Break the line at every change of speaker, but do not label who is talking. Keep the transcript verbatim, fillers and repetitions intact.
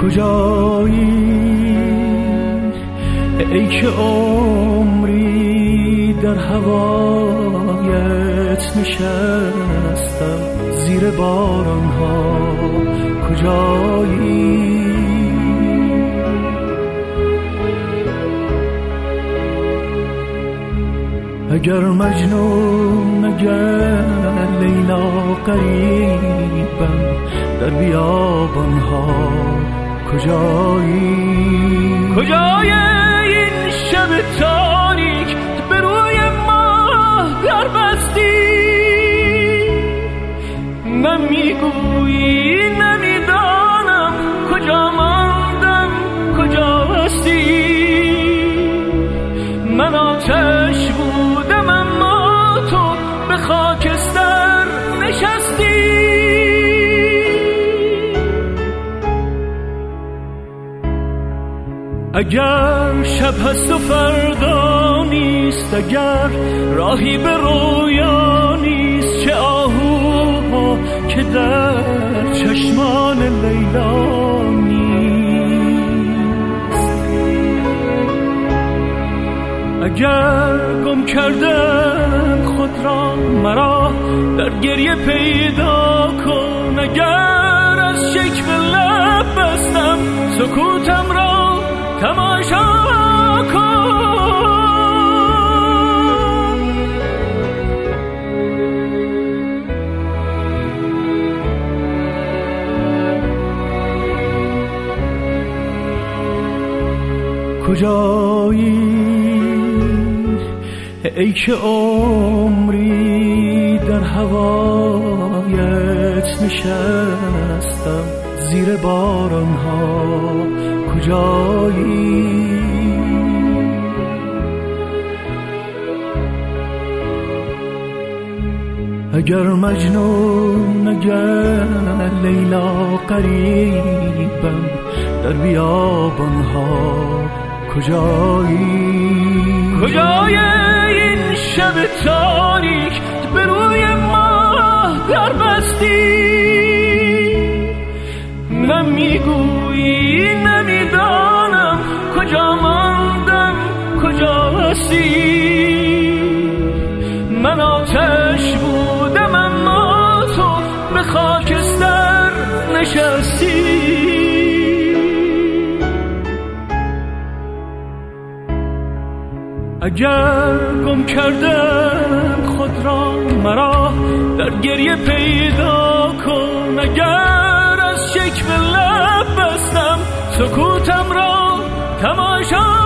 کجایی ای که عمری در هوایت نشستم زیر بارانها؟ کجایی اگر مجنون اگر لیلا غریبم در بیابانها؟ کجایی کجای این شب تاریک به روی ماه در بستی؟ نمیگویی نمیدانم کجا ماندم کجا هستی؟ من آتش بودم اما تو به خاکستر نشستی. اگر شب هست و فردا نیست، اگر راهی به رویا نیست، چه آهوها که در چشمان لیلا نیست. اگر گم کردم خود را مرا در گریه پیدا کن، اگر از شکوه لب بستم سکوتم را تماشا کن. کجایی ای که عمری در هوایت نشستم زیر بارانها؟ کجایی اگر مجنون اگر لیلا غریبم در بیابانها؟ کجایی کجای این شب تاریک به روی ماه در بستی؟ نمیگویی نمیدانم کجا ماندم کجا هستی؟ من آتش بودم اما تو به خاکستر نشستی. اگر گم کردم خود را مرا در گریه پیدا کن، اگر از شکوه لب بستم سکوتم را تماشا